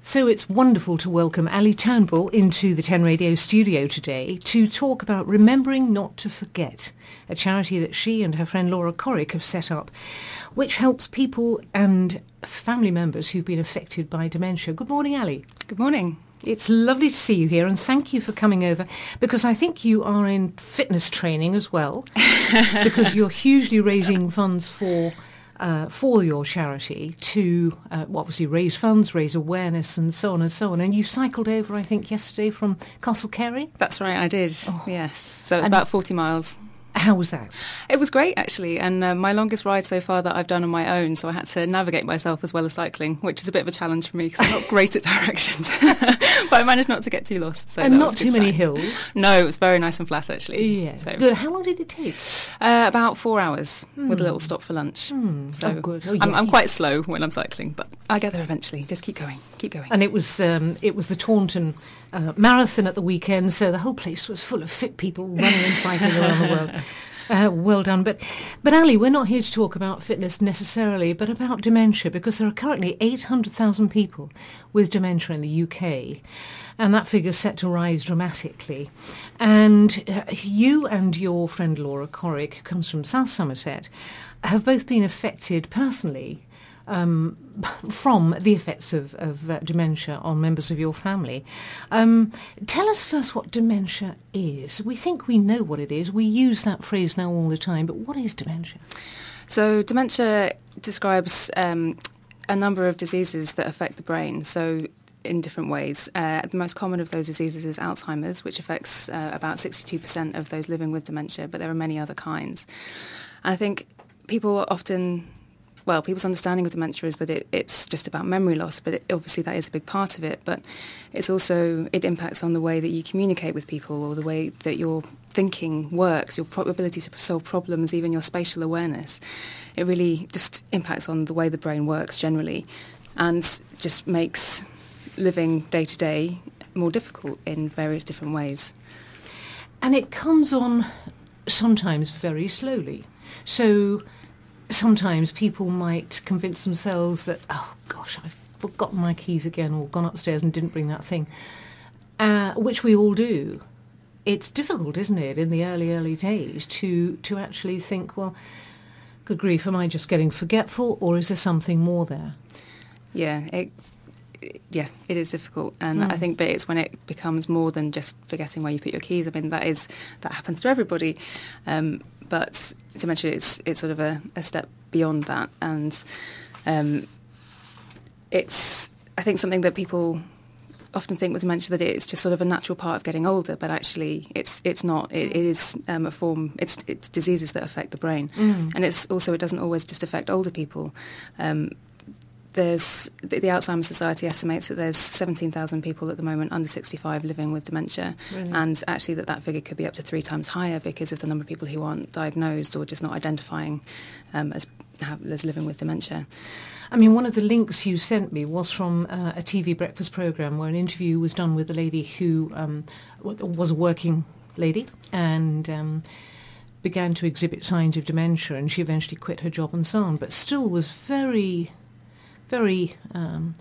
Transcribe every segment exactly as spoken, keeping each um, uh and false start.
So it's wonderful to welcome Ali Turnbull into the ten Radio studio today to talk about Remembering Not to Forget, a charity that she and her friend Laura Corrick have set up, which helps people and family members who've been affected by dementia. Good morning, Ali. Good morning. It's lovely to see you here, and thank you for coming over, because I think you are in fitness training as well, because you're hugely raising funds for uh, for your charity to uh, obviously raise funds, raise awareness, and so on and so on. And you cycled over, I think, yesterday from Castle Carey? That's right, I did, oh. yes. So it's and about forty miles. How was that? It was great, actually, and uh, my longest ride so far that I've done on my own, so I had to navigate myself as well as cycling, which is a bit of a challenge for me because I'm not great at directions. But I managed not to get too lost. So and that not was a too good many sign. hills? No, it was very nice and flat, actually. Yeah, so. Good. How long did it take? Uh, about four hours mm. with a little stop for lunch. Mm. So oh, good. Oh, yeah. I'm, I'm quite slow when I'm cycling, but I get there eventually. Just keep going, keep going. And it was um, it was the Taunton uh, Marathon at the weekend, so the whole place was full of fit people running and cycling around the world. Uh, well done. But, but Ali, we're not here to talk about fitness necessarily, but about dementia, because there are currently eight hundred thousand people with dementia in the U K, and that figure's set to rise dramatically. And uh, you and your friend Laura Corrick, who comes from South Somerset, have both been affected personally Um, from the effects of, of uh, dementia on members of your family. Um, tell us first what dementia is. We think we know what it is. We use that phrase now all the time, but what is dementia? So dementia describes um, a number of diseases that affect the brain, so in different ways. Uh, the most common of those diseases is Alzheimer's, which affects uh, about sixty-two percent of those living with dementia, but there are many other kinds. I think people often... Well, people's understanding of dementia is that it, it's just about memory loss, but it, obviously that is a big part of it. But it's also, it impacts on the way that you communicate with people, or the way that your thinking works, your pro- ability to solve problems, even your spatial awareness. It really just impacts on the way the brain works generally, and just makes living day to day more difficult in various different ways. And it comes on sometimes very slowly. So sometimes people might convince themselves that, oh gosh, I've forgotten my keys again, or gone upstairs and didn't bring that thing, uh, which we all do. It's difficult, isn't it, in the early, early days to, to actually think, well, good grief, am I just getting forgetful, or is there something more there? Yeah, it, yeah, it is difficult, and mm. I think that it's when it becomes more than just forgetting where you put your keys. I mean, that is that happens to everybody. Um, But dementia, it's it's sort of a, a step beyond that, and um, it's I think something that people often think with dementia that it's just sort of a natural part of getting older, but actually it's it's not. It, it is um, a form. It's it's diseases that affect the brain, mm. and it's also it doesn't always just affect older people. Um, There's the, the Alzheimer's Society estimates that there's seventeen thousand people at the moment under sixty-five living with dementia, really? And actually that that figure could be up to three times higher because of the number of people who aren't diagnosed or just not identifying um, as, as living with dementia. I mean, one of the links you sent me was from uh, a T V breakfast programme where an interview was done with a lady who um, was a working lady and um, began to exhibit signs of dementia, and she eventually quit her job and so on, but still was very... very um,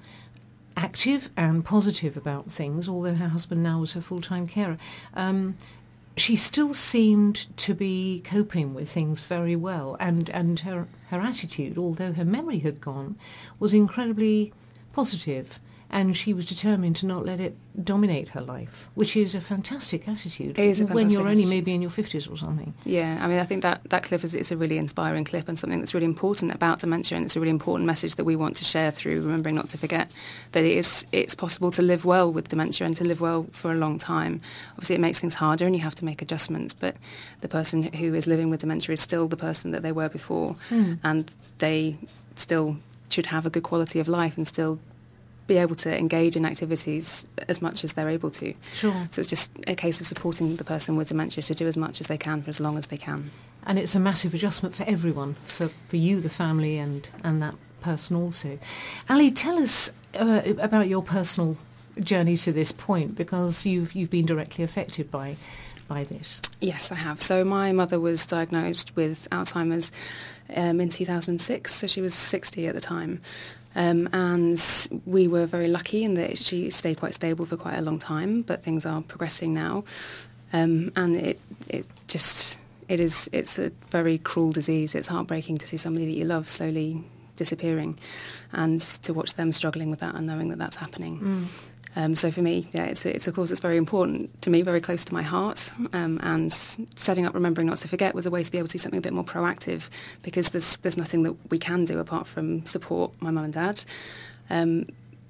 active and positive about things, although her husband now was her full-time carer. Um, she still seemed to be coping with things very well, and, and her, her attitude, although her memory had gone, was incredibly positive, and she was determined to not let it dominate her life, which is a fantastic attitude. It is a fantastic when you're only attitude. maybe in your fifties or something. Yeah, I mean, I think that, that clip is it's a really inspiring clip and something that's really important about dementia, and it's a really important message that we want to share through Remembering Not to Forget, that it is, it's possible to live well with dementia and to live well for a long time. Obviously, it makes things harder and you have to make adjustments, but the person who is living with dementia is still the person that they were before, mm. and they still should have a good quality of life and still be able to engage in activities as much as they're able to. Sure. So it's just a case of supporting the person with dementia to do as much as they can for as long as they can. And it's a massive adjustment for everyone, for, for you, the family, and, and that person also. Ali, tell us uh, about your personal journey to this point, because you've you've been directly affected by by this. Yes, I have. So my mother was diagnosed with Alzheimer's um, in two thousand six, so she was sixty at the time. Um, and we were very lucky in that she stayed quite stable for quite a long time, but things are progressing now. Um, and it, it just, it is, it's a very cruel disease. It's heartbreaking to see somebody that you love slowly disappearing and to watch them struggling with that and knowing that that's happening. Mm. Um, so for me, yeah, it's a, it's a cause that's very important to me, very close to my heart. Um, and setting up Remembering Not to Forget was a way to be able to do something a bit more proactive, because there's there's nothing that we can do apart from support my mum and dad. Um,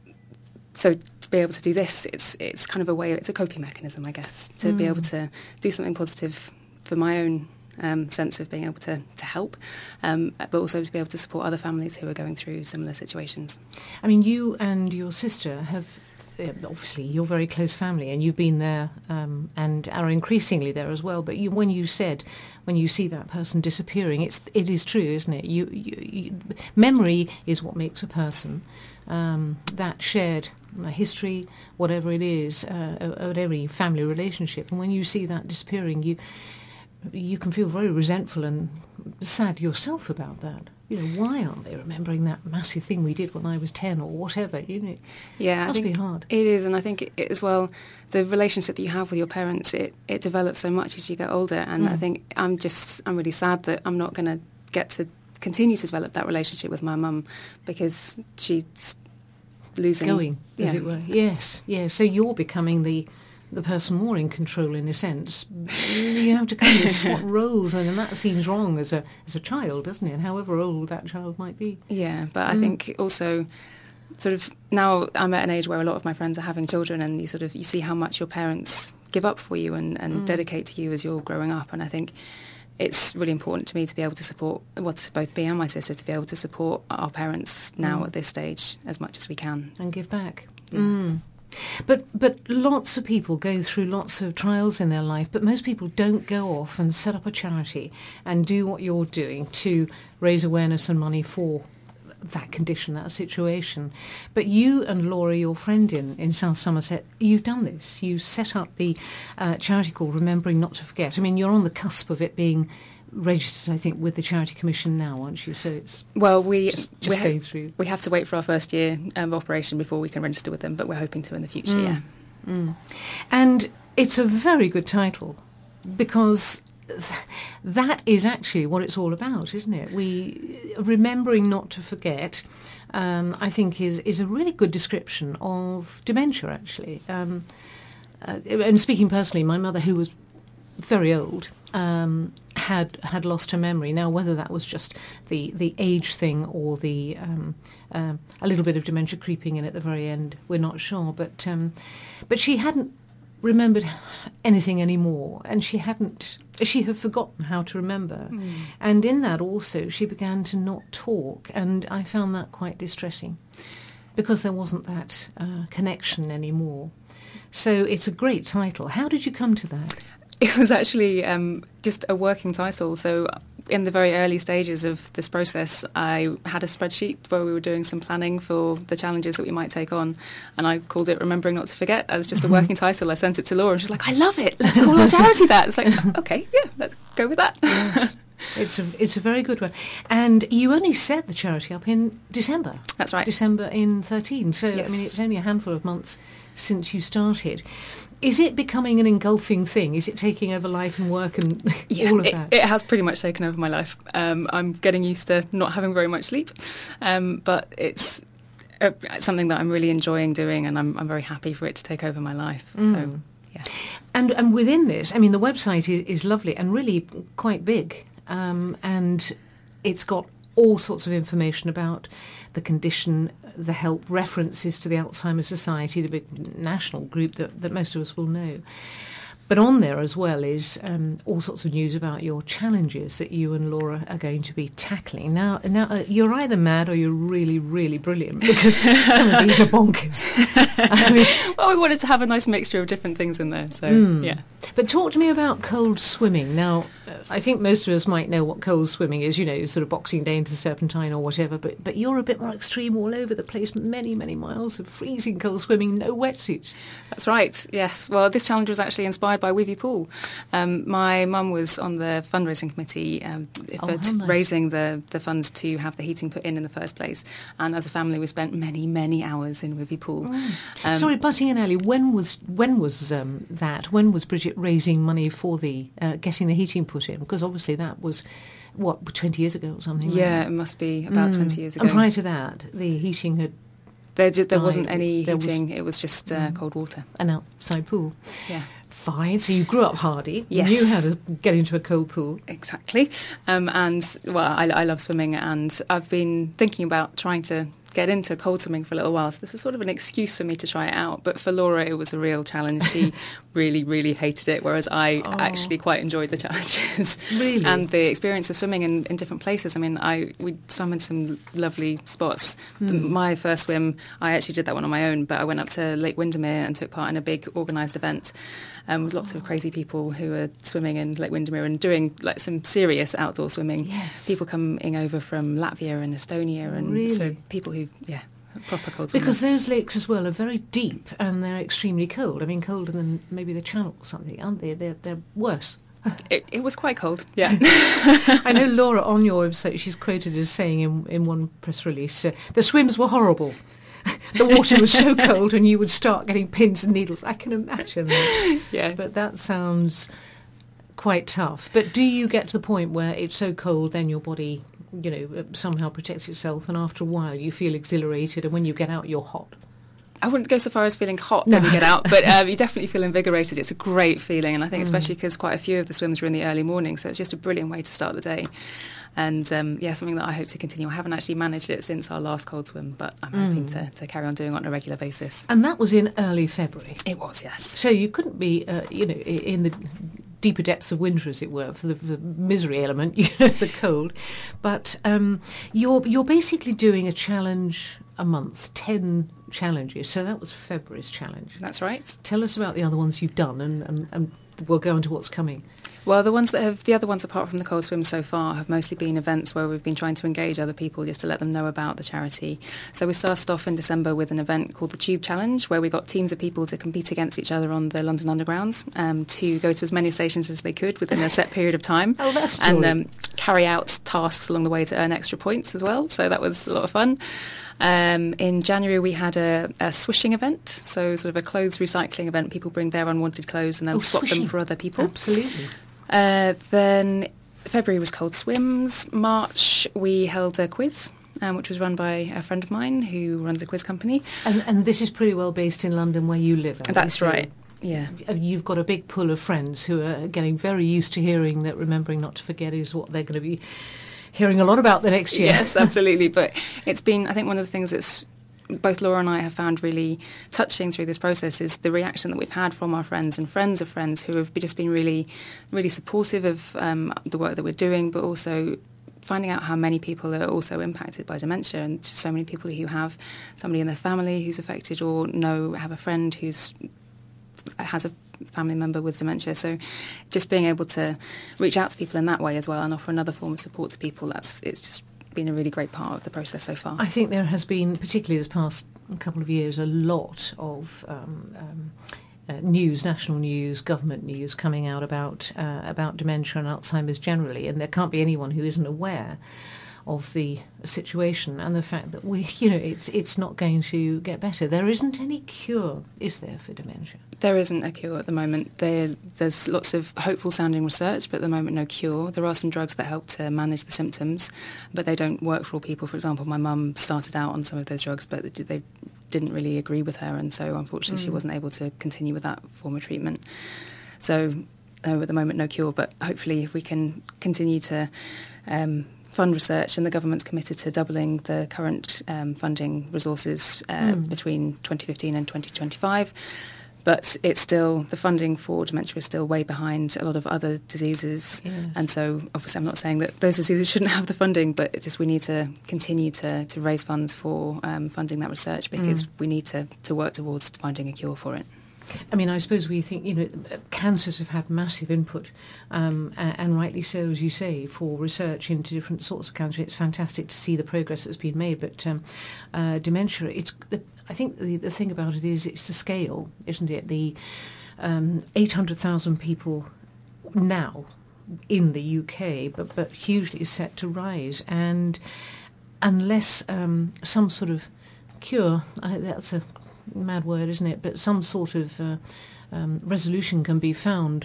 so to be able to do this, it's it's kind of a way, it's a coping mechanism, I guess, to mm. be able to do something positive for my own um, sense of being able to, to help, um, but also to be able to support other families who are going through similar situations. I mean, you and your sister have... obviously you're very close family and you've been there um, and are increasingly there as well, but you, when you said when you see that person disappearing, it's it is true, isn't it? You, you, you memory is what makes a person. Um, that shared history, whatever it is, uh, of every family relationship, and when you see that disappearing, you you can feel very resentful and sad yourself about that. You know, why aren't they remembering that massive thing we did when I was ten or whatever? You know, yeah, it must I think be hard. It is, and I think it, as well, the relationship that you have with your parents, it, it develops so much as you get older, and mm. I think I'm just, I'm really sad that I'm not going to get to continue to develop that relationship with my mum, because she's losing... Going, yeah. as it were. Yes, yes. So you're becoming the... the person more in control, in a sense. You have to kind of swap roles, and, and that seems wrong as a as a child, doesn't it? However old that child might be. Yeah, but mm. I think also, sort of now I'm at an age where a lot of my friends are having children, and you sort of you see how much your parents give up for you and, and mm. dedicate to you as you're growing up, and I think it's really important to me to be able to support, well, to both me and my sister, to be able to support our parents now mm. at this stage as much as we can. And give back. Yeah. Mm. But but lots of people go through lots of trials in their life, but most people don't go off and set up a charity and do what you're doing to raise awareness and money for that condition, that situation. But you and Laura, your friend in, in South Somerset, you've done this. You set up the uh, charity called Remembering Not to Forget. I mean, you're on the cusp of it being registered, I think, with the Charity Commission now, aren't you? So it's well, we just, just we going ha- through. We have to wait for our first year of operation before we can register with them, but we're hoping to in the future. Mm. Yeah, mm. And it's a very good title, because th- that is actually what it's all about, isn't it? We remembering not to forget. Um, I think is is a really good description of dementia. Actually, um, uh, and speaking personally, my mother, who was very old, um, had had lost her memory. Now, whether that was just the, the age thing or the um, uh, a little bit of dementia creeping in at the very end, we're not sure. But um, but she hadn't remembered anything anymore, and she hadn't. She had forgotten how to remember, mm. and in that also she began to not talk, and I found that quite distressing, because there wasn't that uh, connection anymore. So it's a great title. How did you come to that? It was actually um, just a working title. So in the very early stages of this process, I had a spreadsheet where we were doing some planning for the challenges that we might take on, and I called it Remembering Not to Forget as just a working title. I sent it to Laura, and she was like, I love it, let's call our charity that. It's like, okay, yeah, let's go with that. Yes. It's a it's a very good one. And you only set the charity up in December. That's right. December in thirteen. So, yes. I mean, it's only a handful of months since you started. Is it becoming an engulfing thing? Is it taking over life and work and yeah, all of it, that? It has pretty much taken over my life. Um, I'm getting used to not having very much sleep, um, but it's, uh, it's something that I'm really enjoying doing, and I'm, I'm very happy for it to take over my life. Mm. So, yeah. And and within this, I mean, the website is, is lovely and really quite big, um, and it's got all sorts of information about the condition, the help, references to the Alzheimer's Society, the big national group that, that most of us will know. But on there as well is um, all sorts of news about your challenges that you and Laura are going to be tackling. Now, now uh, you're either mad or you're really, really brilliant, because some of these are bonkers. I mean, well, we wanted to have a nice mixture of different things in there, so mm. yeah. But talk to me about cold swimming. Now, uh, I think most of us might know what cold swimming is, you know, sort of Boxing Day into Serpentine or whatever, but, but you're a bit more extreme, all over the place, many, many miles of freezing cold swimming, no wetsuits. That's right, yes. Well, this challenge was actually inspired led by Wivy Pool. Um, my mum was on the fundraising committee um, Oh, for how t- nice. raising the, the funds to have the heating put in in the first place. And as a family, we spent many, many hours in Wivy Pool. Mm. Um, Sorry, butting in, Ali. When was when was um, that? When was Bridget raising money for the uh, getting the heating put in? Because obviously that was what twenty years ago or something. Yeah, Like it must be about Mm. twenty years ago. And prior to that, the heating had There, ju- there died. wasn't any There was- heating. It was just uh, Mm. cold water. an outside pool. Yeah. Fine. So you grew up hardy. Yes. You knew how to get into a cold pool. Exactly. Um, and, well, I, I love swimming, and I've been thinking about trying to get into cold swimming for a little while. So this was sort of an excuse for me to try it out. But for Laura, it was a real challenge. She really, really hated it, whereas I Oh. actually quite enjoyed the challenges. Really? And the experience of swimming in, in different places. I mean, I we swam in some lovely spots. The, Mm. my first swim, I actually did that one on my own, but I went up to Lake Windermere and took part in a big organised event um, with lots of crazy people who were swimming in Lake Windermere and doing like some serious outdoor swimming. Yes. People coming over from Latvia and Estonia, and Really? so people who, yeah, proper cold swimmers. Because those lakes as well are very deep and they're extremely cold. I mean, colder than maybe the Channel or something, aren't they? They're, they're worse. It, it was quite cold, yeah. I know Laura on your website, she's quoted as saying in, in one press release, uh, the swims were horrible. The water was so cold and you would start getting pins and needles. I can imagine that. Yeah. But that sounds quite tough. But do you get to the point where it's so cold then your body, you know, somehow protects itself and after a while you feel exhilarated and when you get out you're hot? I wouldn't go so far as feeling hot No. when you get out, but um, you definitely feel invigorated. It's a great feeling, and I think Mm. especially because quite a few of the swims were in the early morning, so it's just a brilliant way to start the day. And um, yeah, something that I hope to continue. I haven't actually managed it since our last cold swim, but I'm hoping Mm. to, to carry on doing it on a regular basis. And that was in early February. It was, yes. So you couldn't be, uh, you know, i- in the deeper depths of winter, as it were, for the, the misery element, you know, the cold. But um, you're you're basically doing a challenge a month, ten challenges. So that was February's challenge. That's right. Tell us about the other ones you've done, and, and, and we'll go into what's coming. Well, the ones that have, the other ones apart from the cold swim so far have mostly been events where we've been trying to engage other people just to let them know about the charity. So we started off in December with an event called the Tube Challenge, where we got teams of people to compete against each other on the London Underground um, to go to as many stations as they could within a set period of time. Oh, that's And jolly. um, carry out tasks along the way to earn extra points as well. So that was a lot of fun. Um, in January, we had a, a swishing event, so sort of a clothes recycling event. People bring their unwanted clothes and then Oh, swap swishing. them for other people. Absolutely. Uh, then February was cold swims. March we held a quiz, um, which was run by a friend of mine who runs a quiz company. And, and this is pretty well based in London where you live. Andy, That's so right. Yeah. You've got a big pool of friends who are getting very used to hearing that remembering not to forget is what they're going to be hearing a lot about the next year. Yes, absolutely. But it's been, I think, one of the things that's both Laura and I have found really touching through this process is the reaction that we've had from our friends and friends of friends who have just been really, really supportive of um, the work that we're doing, but also finding out how many people are also impacted by dementia, and just so many people who have somebody in their family who's affected or know have a friend who's has a family member with dementia. So just being able to reach out to people in that way as well and offer another form of support to people, that's it's just been a really great part of the process so far. I think there has been, particularly this past couple of years, a lot of um, um, uh, news, national news, government news coming out about uh, about dementia and Alzheimer's generally, and there can't be anyone who isn't aware of the situation and the fact that we, you know, it's it's not going to get better. There isn't any cure, is there, for dementia? There isn't a cure at the moment. There, there's lots of hopeful sounding research, but at the moment no cure. There are some drugs that help to manage the symptoms, but they don't work for all people. For example, my mum started out on some of those drugs, but they didn't really agree with her, and so unfortunately mm. she wasn't able to continue with that form of treatment. So no, at the moment no cure, but hopefully if we can continue to um, fund research, and the government's committed to doubling the current um, funding resources uh, mm. between twenty fifteen and twenty twenty-five. But it's still, the funding for dementia is still way behind a lot of other diseases. Yes. And so obviously I'm not saying that those diseases shouldn't have the funding, but it's just we need to continue to, to raise funds for um, funding that research, because mm. we need to, to work towards finding a cure for it. I mean, I suppose we think, you know, cancers have had massive input, um, and, and rightly so, as you say, for research into different sorts of cancer. It's fantastic to see the progress that's been made, but um, uh, dementia, it's the, I think the, the thing about it is it's the scale, isn't it? The um, eight hundred thousand people now in the U K, but, but hugely set to rise. And unless um, some sort of cure, I, that's a mad word, isn't it, but some sort of uh, um, resolution can be found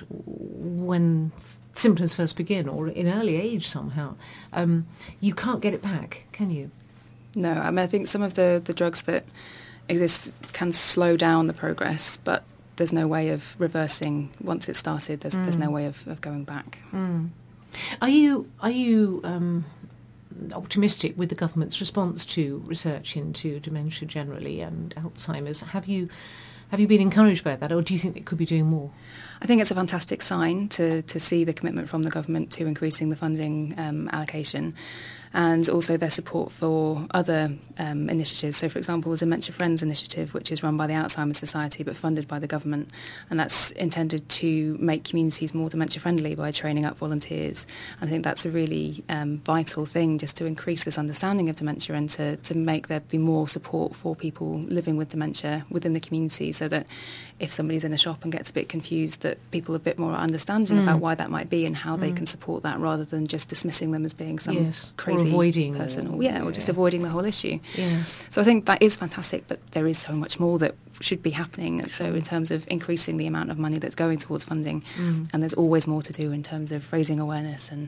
when symptoms first begin, or in early age somehow, um, you can't get it back, can you? No, I mean, I think some of the, the drugs that exist can slow down the progress, but there's no way of reversing once it's started. There's, mm. there's no way of, of going back. Mm. Are you are you um, optimistic with the government's response to research into dementia generally and Alzheimer's? Have you have you been encouraged by that, or do you think it could be doing more? I think it's a fantastic sign to to see the commitment from the government to increasing the funding um, allocation, and also their support for other um, initiatives. So, for example, there's a Dementia Friends initiative, which is run by the Alzheimer's Society but funded by the government, and that's intended to make communities more dementia-friendly by training up volunteers. I think that's a really um, vital thing, just to increase this understanding of dementia and to, to make there be more support for people living with dementia within the community, so that if somebody's in a shop and gets a bit confused, that people are a bit more understanding mm. about why that might be and how mm. they can support that, rather than just dismissing them as being some yes. crazy avoiding person, or, or yeah, yeah, or just avoiding the whole issue. Yes. So I think that is fantastic, but there is so much more that should be happening. And so in terms of increasing the amount of money that's going towards funding, mm. and there's always more to do in terms of raising awareness and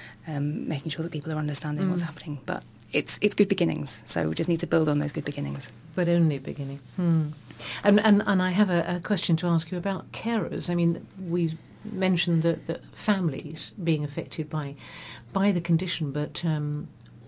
um, making sure that people are understanding mm. what's happening. But it's it's good beginnings, so we just need to build on those good beginnings. But only beginning. Hmm. And, and and I have a, a question to ask you about carers. I mean, we mentioned that, that families being affected by by the condition, but um,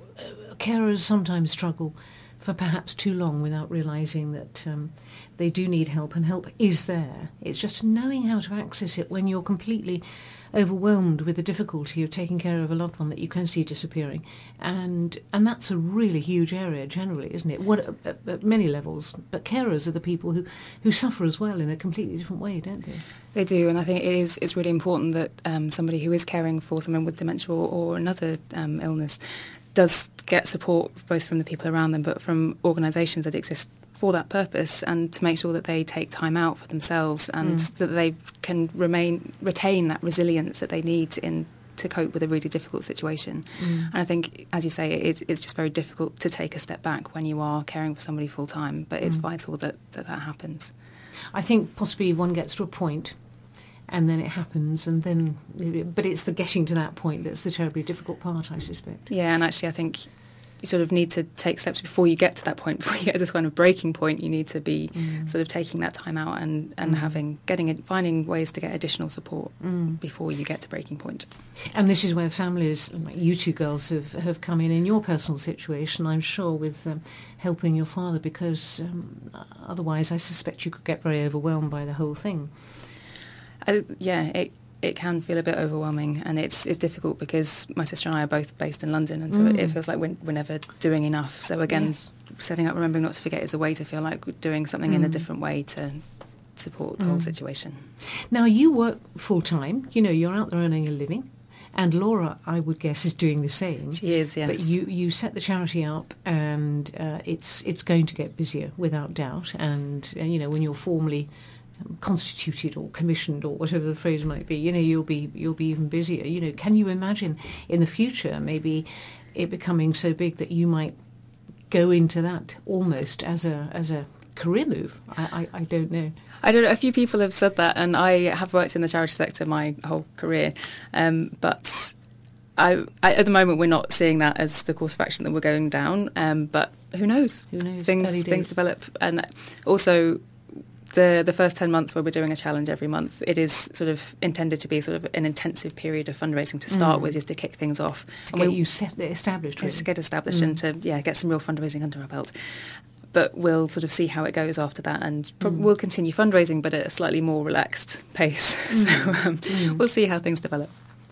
carers sometimes struggle for perhaps too long without realising that um, they do need help, and help is there. It's just knowing how to access it when you're completely overwhelmed with the difficulty of taking care of a loved one that you can see disappearing. And and that's a really huge area generally, isn't it? What at, at many levels. But carers are the people who, who suffer as well in a completely different way, don't they? They do, and I think it is it's really important that um, somebody who is caring for someone with dementia or, or another um, illness does get support both from the people around them, but from organisations that exist for that purpose, and to make sure that they take time out for themselves, and mm. that they can remain retain that resilience that they need in to cope with a really difficult situation. Mm. And I think, as you say, it's, it's just very difficult to take a step back when you are caring for somebody full time, but it's mm. vital that, that that happens. I think possibly one gets to a point and then it happens, and then, but it's the getting to that point that's the terribly difficult part, I suspect. Yeah, and actually I think you sort of need to take steps before you get to that point. Before you get to this kind of breaking point, you need to be mm. sort of taking that time out and, and mm. having, getting it, finding ways to get additional support mm. before you get to breaking point. And this is where families, like you two girls, have, have come in in your personal situation, I'm sure, with um, helping your father, because um, otherwise I suspect you could get very overwhelmed by the whole thing. Uh, yeah, it it can feel a bit overwhelming, and it's it's difficult because my sister and I are both based in London, and so mm. it, it feels like we're, we're never doing enough. So again, yes. setting up Remembering Not to Forget is a way to feel like we're doing something mm. in a different way to support the mm. whole situation. Now, you work full-time, you know, you're out there earning a living, and Laura, I would guess, is doing the same. She is, yes. But you, you set the charity up, and uh, it's it's going to get busier, without doubt, and, uh, you know, when you're formally constituted or commissioned or whatever the phrase might be, you know, you'll be you'll be even busier. You know, can you imagine in the future maybe it becoming so big that you might go into that almost as a as a career move? I, I, I don't know. I don't know. A few people have said that, and I have worked in the charity sector my whole career, um, but I, I, at the moment we're not seeing that as the course of action that we're going down. Um, but who knows? Who knows? Things things develop, and also. The the first ten months where we're doing a challenge every month, it is sort of intended to be sort of an intensive period of fundraising to start mm. with, just to kick things off. To and get we, you set, established. Really. To get established mm. and to yeah get some real fundraising under our belt. But we'll sort of see how it goes after that, and pro- mm. we'll continue fundraising, but at a slightly more relaxed pace. Mm. So um, mm. we'll see how things develop.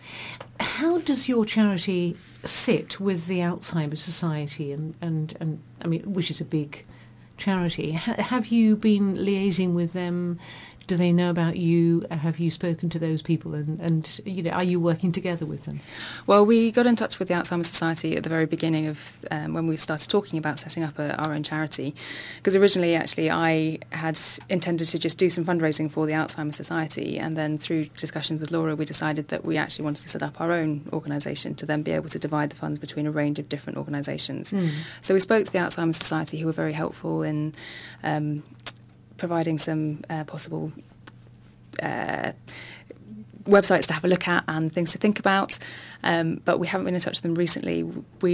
How does your charity sit with the Alzheimer's Society, and, and, and I mean, which is a big charity? H- have you been liaising with them, Do they know about you? Have you spoken to those people, and, and you know, are you working together with them? Well, we got in touch with the Alzheimer's Society at the very beginning of um, when we started talking about setting up a, our own charity, because originally, actually, I had intended to just do some fundraising for the Alzheimer's Society, and then through discussions with Laura, we decided that we actually wanted to set up our own organisation to then be able to divide the funds between a range of different organisations. Mm. So we spoke to the Alzheimer's Society, who were very helpful in um, providing some uh, possible uh, websites to have a look at and things to think about, um, but we haven't been in touch with them recently.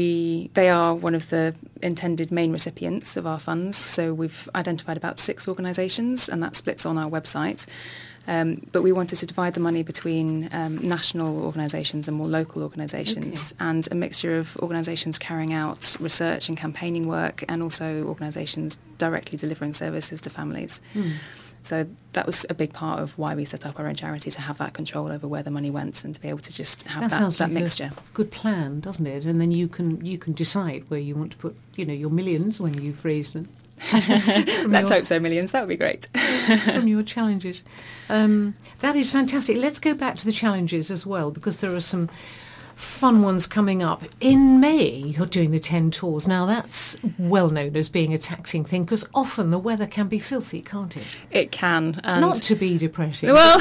We they are one of the intended main recipients of our funds, so we've identified about six organisations, and that splits on our website. Um, but we wanted to divide the money between um, national organisations and more local organisations, okay. and a mixture of organisations carrying out research and campaigning work, and also organisations directly delivering services to families. Mm. So that was a big part of why we set up our own charity, to have that control over where the money went and to be able to just have that, that, sounds that like mixture. A good plan, doesn't it? And then you can you can decide where you want to put, you know, your millions when you've raised them. Let's your, hope so, millions. That would be great. From your challenges. Um, that is fantastic. Let's go back to the challenges as well, because there are some fun ones coming up. In May, you're doing the ten tours. Now, that's well known as being a taxing thing, because often the weather can be filthy, can't it? It can. And not to be depressing. Well,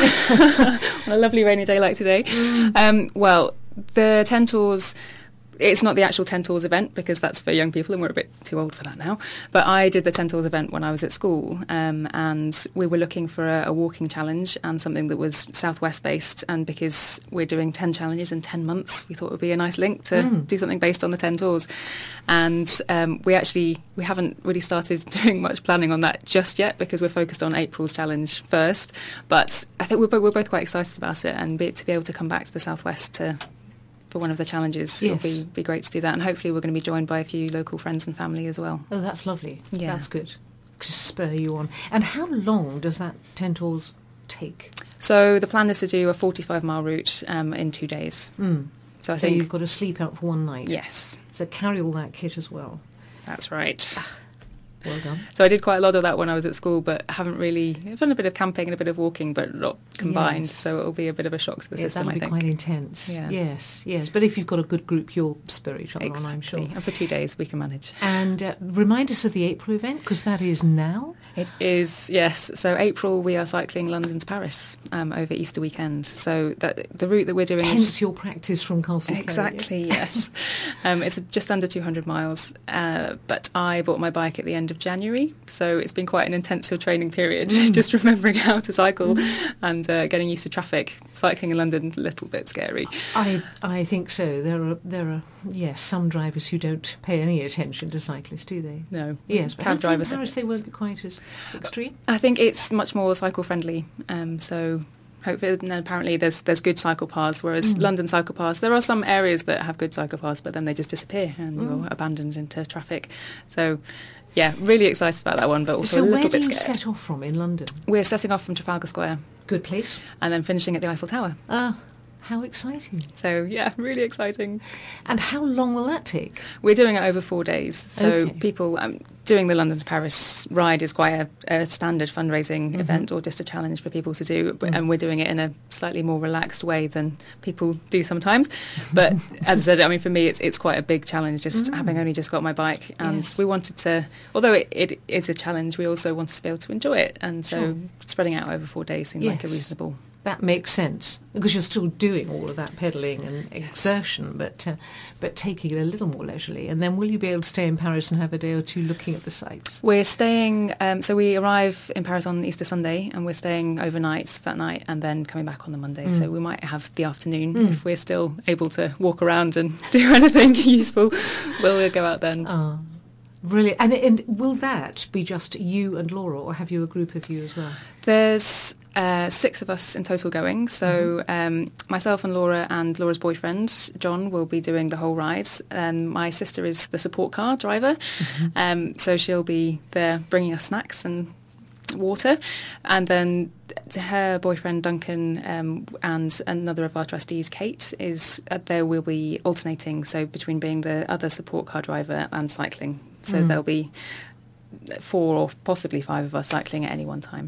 on a lovely rainy day like today. Mm. Um, well, the ten tours... It's not the actual ten Tours event, because that's for young people and we're a bit too old for that now. But I did the ten Tours event when I was at school, um, and we were looking for a, a walking challenge and something that was southwest based. And because we're doing ten challenges in ten months, we thought it would be a nice link to mm. do something based on the ten Tours. And um, we actually, we haven't really started doing much planning on that just yet, because we're focused on April's challenge first. But I think we're, bo- we're both quite excited about it, and be, to be able to come back to the southwest to... for one of the challenges. Yes. It'll be, be great to do that, and hopefully we're going to be joined by a few local friends and family as well. Oh, that's lovely. Yeah. That's good to spur you on. And how long does that ten Tours take? So the plan is to do a forty-five mile route um, in two days. Mm. So I so think you've got to sleep out for one night. Yes. So carry all that kit as well. That's right. Well done. So I did quite a lot of that when I was at school, but haven't really... I've done a bit of camping and a bit of walking, but not combined, yes. so it'll be a bit of a shock to the yeah, system, I think. That'll be quite intense. Yeah. Yes, yes. But if you've got a good group, you'll spur each other exactly. on, I'm sure. And for two days we can manage. And uh, remind us of the April event, because that is now? It is, yes. So April we are cycling London to Paris um, over Easter weekend. So that, the route that we're doing Hence is... your practice from Castle Cary. Exactly, yes. um, it's just under two hundred miles, uh, but I bought my bike at the end of January, so it's been quite an intensive training period, mm. just remembering how to cycle mm. and uh, getting used to traffic. Cycling in London, a little bit scary. I I think so. There are, there are yes, some drivers who don't pay any attention to cyclists, do they? No. Yes, but cab drivers. In Paris they won't be quite as extreme. I think it's much more cycle friendly, um, so... Hopefully, and apparently there's there's good cycle paths, whereas mm. London cycle paths, there are some areas that have good cycle paths, but then they just disappear and mm. you're abandoned into traffic. So, yeah, really excited about that one, but also so a little bit scared. So where do you set off from in London? We're setting off from Trafalgar Square. Good place. And then finishing at the Eiffel Tower. Ah, how exciting. So, yeah, really exciting. And how long will that take? We're doing it over four days. So okay. people... Um, doing the London to Paris ride is quite a, a standard fundraising mm-hmm. event, or just a challenge for people to do, mm. and we're doing it in a slightly more relaxed way than people do sometimes. But as I said, I mean, for me, it's it's quite a big challenge, just mm. having only just got my bike, and yes. we wanted to, although it, it is a challenge, we also wanted to be able to enjoy it, and so sure. spreading out over four days seemed yes. like a reasonable... That makes sense, because you're still doing all of that pedalling and exertion, but uh, but taking it a little more leisurely. And then will you be able to stay in Paris and have a day or two looking at the sights? We're staying, um, so we arrive in Paris on Easter Sunday, and we're staying overnight that night and then coming back on the Monday. Mm. So we might have the afternoon, mm. if we're still able to walk around and do anything useful, we'll go out then. Oh. Brilliant. And, and will that be just you and Laura, or have you a group of you as well? There's uh, six of us in total going. So mm-hmm. um, myself and Laura and Laura's boyfriend, John, will be doing the whole ride. Um, my sister is the support car driver. Mm-hmm. Um, so she'll be there bringing us snacks and water. And then her boyfriend, Duncan, um, and another of our trustees, Kate, is uh, there will be alternating, so between being the other support car driver and cycling. So mm. there'll be four or possibly five of us cycling at any one time.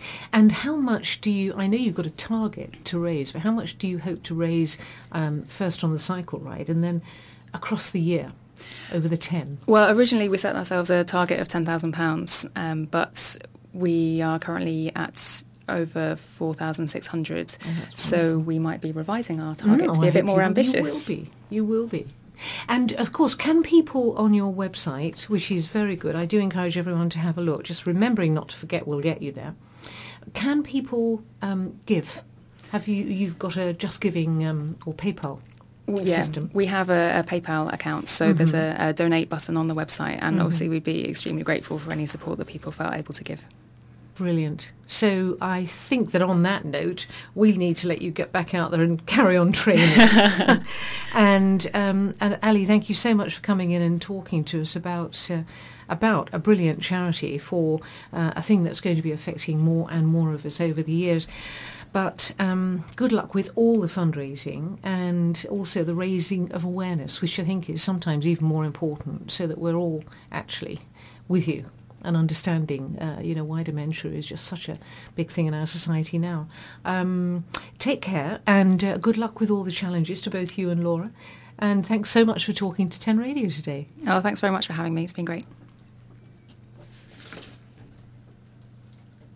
And how much do you, I know you've got a target to raise, but how much do you hope to raise um, first on the cycle ride and then across the year, over the ten? Well, originally we set ourselves a target of ten thousand pounds, um, but we are currently at over four thousand six hundred, oh, so we might be revising our target mm, to be a bit more you, ambitious. You will be, you will be. And of course, can people on your website, which is very good, I do encourage everyone to have a look, just remembering not to forget will get you there, can people um, give? Have you, you've got a Just Giving um, or PayPal yeah, system? We have a, a PayPal account, so mm-hmm. there's a, a donate button on the website, and mm-hmm. obviously we'd be extremely grateful for any support that people felt able to give. Brilliant. So I think that on that note, we need to let you get back out there and carry on training. and, um, and Ali, thank you so much for coming in and talking to us about uh, about a brilliant charity for uh, a thing that's going to be affecting more and more of us over the years. But um, good luck with all the fundraising and also the raising of awareness, which I think is sometimes even more important, so that we're all actually with you and understanding, uh, you know, why dementia is just such a big thing in our society now. Um, take care and uh, good luck with all the challenges to both you and Laura. And thanks so much for talking to ten Radio today. Oh, thanks very much for having me. It's been great.